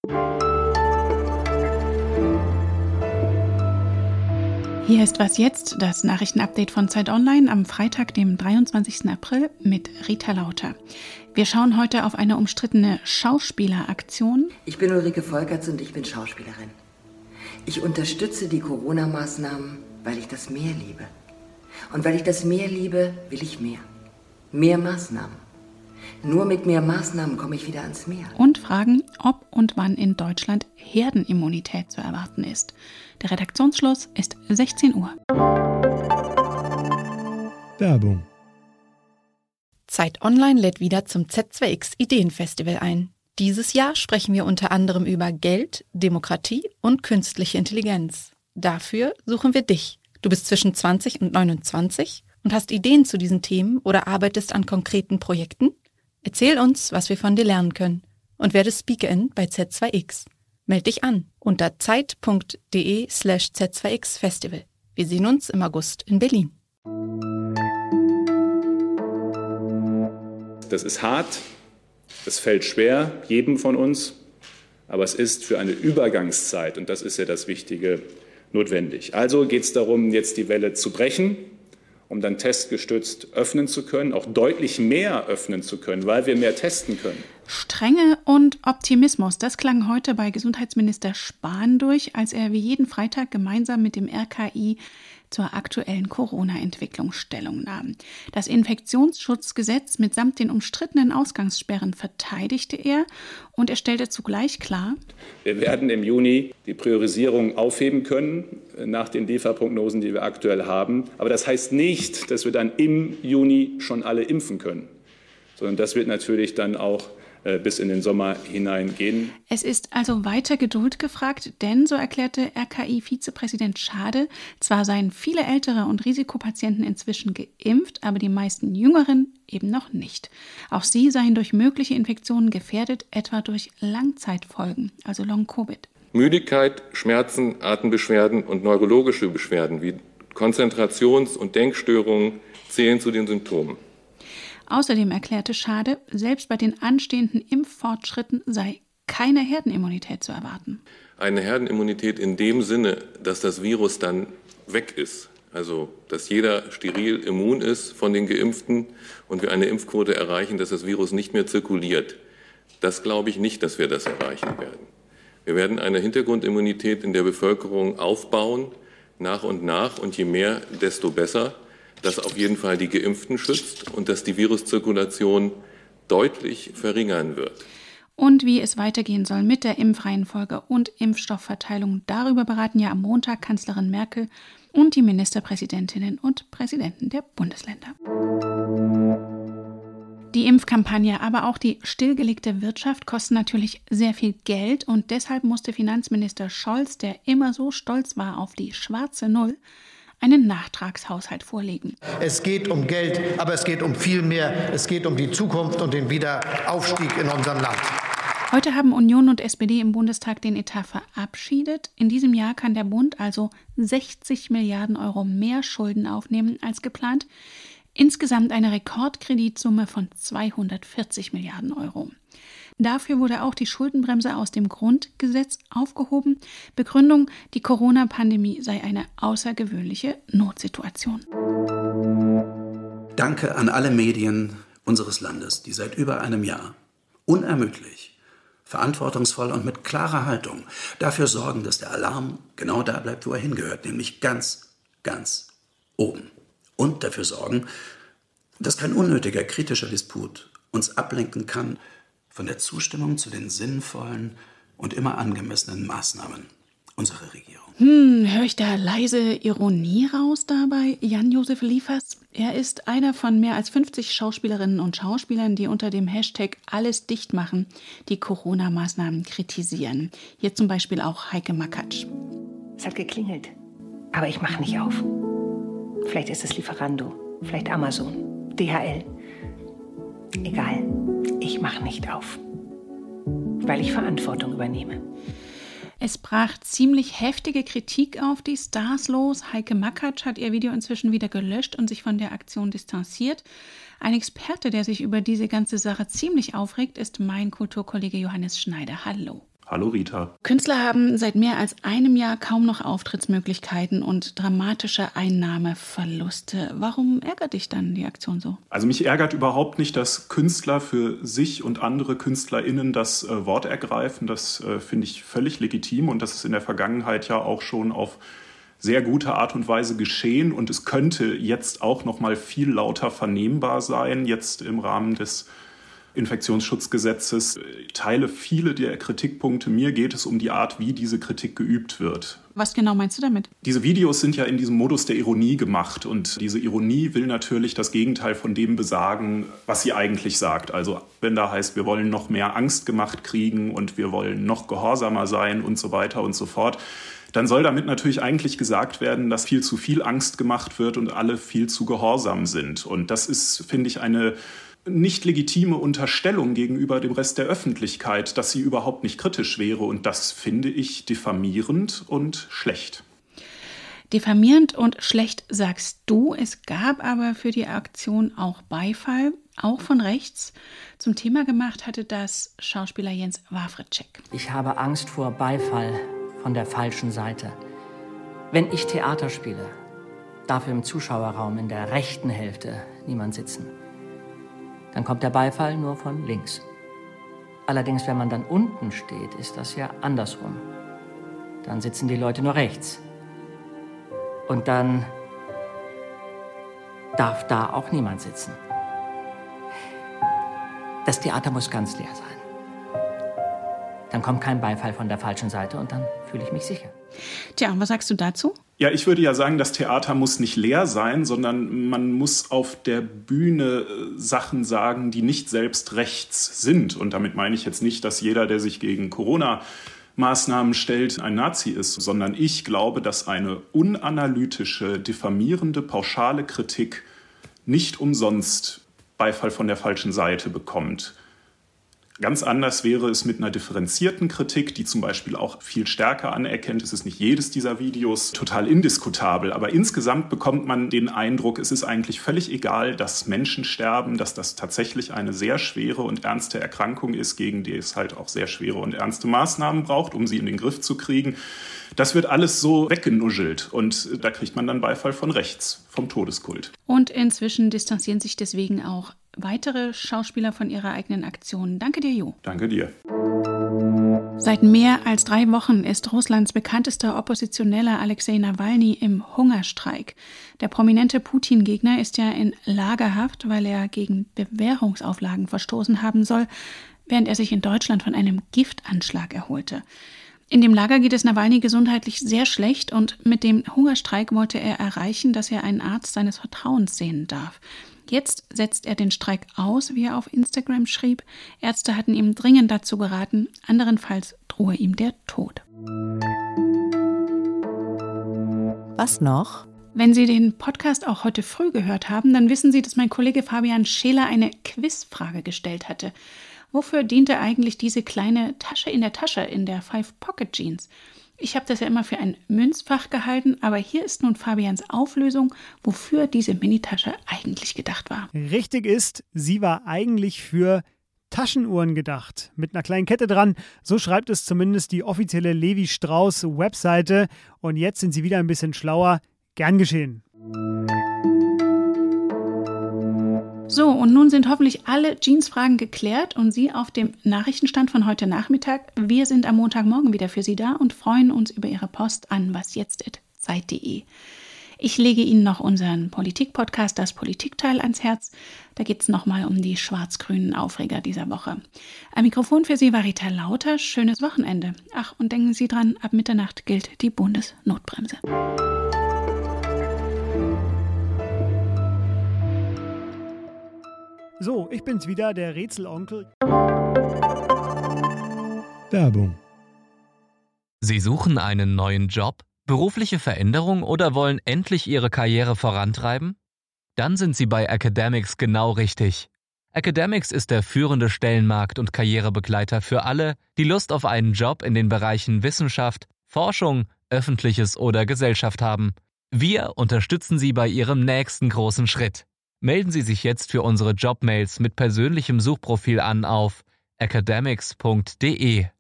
Hier ist Was jetzt, das Nachrichtenupdate von Zeit Online am Freitag, dem 23. April mit Rita Lauter. Wir schauen heute auf eine umstrittene Schauspieleraktion. Ich bin Ulrike Volkerts und ich bin Schauspielerin. Ich unterstütze die Corona-Maßnahmen, weil ich das Meer liebe. Und weil ich das Meer liebe, will ich mehr. Mehr Maßnahmen. Nur mit mehr Maßnahmen komme ich wieder ans Meer. Und fragen, ob und wann in Deutschland Herdenimmunität zu erwarten ist. Der Redaktionsschluss ist 16 Uhr. Werbung. Zeit Online lädt wieder zum Z2X Ideenfestival ein. Dieses Jahr sprechen wir unter anderem über Geld, Demokratie und künstliche Intelligenz. Dafür suchen wir dich. Du bist zwischen 20 und 29 und hast Ideen zu diesen Themen oder arbeitest an konkreten Projekten? Erzähl uns, was wir von dir lernen können und werde Speakerin bei Z2X. Meld dich an unter zeit.de/Z2X-Festival. Wir sehen uns im August in Berlin. Das ist hart, es fällt schwer, jedem von uns, aber es ist für eine Übergangszeit, und das ist ja das Wichtige, notwendig. Also geht es darum, jetzt die Welle zu brechen, um dann testgestützt öffnen zu können, auch deutlich mehr öffnen zu können, weil wir mehr testen können. Strenge und Optimismus, das klang heute bei Gesundheitsminister Spahn durch, als er wie jeden Freitag gemeinsam mit dem RKI zur aktuellen Corona-Entwicklung Stellung nahm. Das Infektionsschutzgesetz mitsamt den umstrittenen Ausgangssperren verteidigte er und er stellte zugleich klar: Wir werden im Juni die Priorisierung aufheben können nach den Lieferprognosen, die wir aktuell haben. Aber das heißt nicht, dass wir dann im Juni schon alle impfen können, sondern das wird natürlich dann auch bis in den Sommer hineingehen. Es ist also weiter Geduld gefragt, denn, so erklärte RKI-Vizepräsident Schade, zwar seien viele ältere und Risikopatienten inzwischen geimpft, aber die meisten Jüngeren eben noch nicht. Auch sie seien durch mögliche Infektionen gefährdet, etwa durch Langzeitfolgen, also Long-Covid. Müdigkeit, Schmerzen, Atembeschwerden und neurologische Beschwerden wie Konzentrations- und Denkstörungen zählen zu den Symptomen. Außerdem erklärte Schade, selbst bei den anstehenden Impffortschritten sei keine Herdenimmunität zu erwarten. Eine Herdenimmunität in dem Sinne, dass das Virus dann weg ist, also dass jeder steril immun ist von den Geimpften und wir eine Impfquote erreichen, dass das Virus nicht mehr zirkuliert. Das glaube ich nicht, dass wir das erreichen werden. Wir werden eine Hintergrundimmunität in der Bevölkerung aufbauen, nach und je mehr, desto besser. Das auf jeden Fall die Geimpften schützt und dass die Viruszirkulation deutlich verringern wird. Und wie es weitergehen soll mit der Impfreihenfolge und Impfstoffverteilung, darüber beraten ja am Montag Kanzlerin Merkel und die Ministerpräsidentinnen und Präsidenten der Bundesländer. Die Impfkampagne, aber auch die stillgelegte Wirtschaft kosten natürlich sehr viel Geld und deshalb musste Finanzminister Scholz, der immer so stolz war auf die schwarze Null, einen Nachtragshaushalt vorlegen. Es geht um Geld, aber es geht um viel mehr. Es geht um die Zukunft und den Wiederaufstieg in unserem Land. Heute haben Union und SPD im Bundestag den Etat verabschiedet. In diesem Jahr kann der Bund also 60 Milliarden Euro mehr Schulden aufnehmen als geplant. Insgesamt eine Rekordkreditsumme von 240 Milliarden Euro. Dafür wurde auch die Schuldenbremse aus dem Grundgesetz aufgehoben. Begründung: die Corona-Pandemie sei eine außergewöhnliche Notsituation. Danke an alle Medien unseres Landes, die seit über einem Jahr unermüdlich, verantwortungsvoll und mit klarer Haltung dafür sorgen, dass der Alarm genau da bleibt, wo er hingehört, nämlich ganz, ganz oben. Und dafür sorgen, dass kein unnötiger kritischer Disput uns ablenken kann von der Zustimmung zu den sinnvollen und immer angemessenen Maßnahmen unserer Regierung. Höre ich da leise Ironie raus dabei? Jan-Josef Liefers, er ist einer von mehr als 50 Schauspielerinnen und Schauspielern, die unter dem Hashtag Alles dicht machen die Corona-Maßnahmen kritisieren. Hier zum Beispiel auch Heike Makatsch. Es hat geklingelt, aber ich mache nicht auf. Vielleicht ist es Lieferando, vielleicht Amazon, DHL. Egal, ich mache nicht auf, weil ich Verantwortung übernehme. Es brach ziemlich heftige Kritik auf die Stars los. Heike Makatsch hat ihr Video inzwischen wieder gelöscht und sich von der Aktion distanziert. Ein Experte, der sich über diese ganze Sache ziemlich aufregt, ist mein Kulturkollege Johannes Schneider. Hallo. Hallo Rita. Künstler haben seit mehr als einem Jahr kaum noch Auftrittsmöglichkeiten und dramatische Einnahmeverluste. Warum ärgert dich dann die Aktion so? Also mich ärgert überhaupt nicht, dass Künstler für sich und andere KünstlerInnen das Wort ergreifen. Das finde ich völlig legitim und das ist in der Vergangenheit ja auch schon auf sehr gute Art und Weise geschehen. Und es könnte jetzt auch noch mal viel lauter vernehmbar sein, jetzt im Rahmen des Infektionsschutzgesetzes. Ich teile viele der Kritikpunkte. Mir geht es um die Art, wie diese Kritik geübt wird. Was genau meinst du damit? Diese Videos sind ja in diesem Modus der Ironie gemacht. Und diese Ironie will natürlich das Gegenteil von dem besagen, was sie eigentlich sagt. Also wenn da heißt, wir wollen noch mehr Angst gemacht kriegen und wir wollen noch gehorsamer sein und so weiter und so fort, dann soll damit natürlich eigentlich gesagt werden, dass viel zu viel Angst gemacht wird und alle viel zu gehorsam sind. Und das ist, finde ich, eine nicht legitime Unterstellung gegenüber dem Rest der Öffentlichkeit, dass sie überhaupt nicht kritisch wäre. Und das finde ich diffamierend und schlecht. Diffamierend und schlecht sagst du. Es gab aber für die Aktion auch Beifall, auch von rechts. Zum Thema gemacht hatte das Schauspieler Jens Wawrczeck. Ich habe Angst vor Beifall von der falschen Seite. Wenn ich Theater spiele, darf im Zuschauerraum in der rechten Hälfte niemand sitzen. Dann kommt der Beifall nur von links. Allerdings, wenn man dann unten steht, ist das ja andersrum. Dann sitzen die Leute nur rechts. Und dann darf da auch niemand sitzen. Das Theater muss ganz leer sein. Dann kommt kein Beifall von der falschen Seite und dann fühle ich mich sicher. Tja, und was sagst du dazu? Ja, ich würde ja sagen, das Theater muss nicht leer sein, sondern man muss auf der Bühne Sachen sagen, die nicht selbst rechts sind. Und damit meine ich jetzt nicht, dass jeder, der sich gegen Corona-Maßnahmen stellt, ein Nazi ist, sondern ich glaube, dass eine unanalytische, diffamierende, pauschale Kritik nicht umsonst Beifall von der falschen Seite bekommt. Ganz anders wäre es mit einer differenzierten Kritik, die zum Beispiel auch viel stärker anerkennt. Es ist nicht jedes dieser Videos total indiskutabel, aber insgesamt bekommt man den Eindruck, es ist eigentlich völlig egal, dass Menschen sterben, dass das tatsächlich eine sehr schwere und ernste Erkrankung ist, gegen die es halt auch sehr schwere und ernste Maßnahmen braucht, um sie in den Griff zu kriegen. Das wird alles so weggenuschelt und da kriegt man dann Beifall von rechts, vom Todeskult. Und inzwischen distanzieren sich deswegen auch weitere Schauspieler von ihrer eigenen Aktion. Danke dir, Jo. Danke dir. Seit mehr als 3 Wochen ist Russlands bekanntester Oppositioneller Alexei Nawalny im Hungerstreik. Der prominente Putin-Gegner ist ja in Lagerhaft, weil er gegen Bewährungsauflagen verstoßen haben soll, während er sich in Deutschland von einem Giftanschlag erholte. In dem Lager geht es Nawalny gesundheitlich sehr schlecht und mit dem Hungerstreik wollte er erreichen, dass er einen Arzt seines Vertrauens sehen darf. Jetzt setzt er den Streik aus, wie er auf Instagram schrieb. Ärzte hatten ihm dringend dazu geraten, anderenfalls drohe ihm der Tod. Was noch? Wenn Sie den Podcast auch heute früh gehört haben, dann wissen Sie, dass mein Kollege Fabian Scheler eine Quizfrage gestellt hatte. Wofür diente eigentlich diese kleine Tasche in der 5-Pocket-Jeans? Ich habe das ja immer für ein Münzfach gehalten, aber hier ist nun Fabians Auflösung, wofür diese Minitasche eigentlich gedacht war. Richtig ist, sie war eigentlich für Taschenuhren gedacht. Mit einer kleinen Kette dran, so schreibt es zumindest die offizielle Levi-Strauss-Webseite. Und jetzt sind Sie wieder ein bisschen schlauer. Gern geschehen. So, und nun sind hoffentlich alle Jeans-Fragen geklärt und Sie auf dem Nachrichtenstand von heute Nachmittag. Wir sind am Montagmorgen wieder für Sie da und freuen uns über Ihre Post an wasjetzt@zeit.de. Ich lege Ihnen noch unseren Politik-Podcast, das Politikteil, ans Herz. Da geht es nochmal um die schwarz-grünen Aufreger dieser Woche. Am Mikrofon für Sie war Rita Lauter. Schönes Wochenende. Ach, und denken Sie dran, ab Mitternacht gilt die Bundesnotbremse. So, ich bin's wieder, der Rätselonkel. Werbung. Sie suchen einen neuen Job, berufliche Veränderung oder wollen endlich Ihre Karriere vorantreiben? Dann sind Sie bei Academics genau richtig. Academics ist der führende Stellenmarkt- und Karrierebegleiter für alle, die Lust auf einen Job in den Bereichen Wissenschaft, Forschung, Öffentliches oder Gesellschaft haben. Wir unterstützen Sie bei Ihrem nächsten großen Schritt. Melden Sie sich jetzt für unsere Jobmails mit persönlichem Suchprofil an auf academics.de.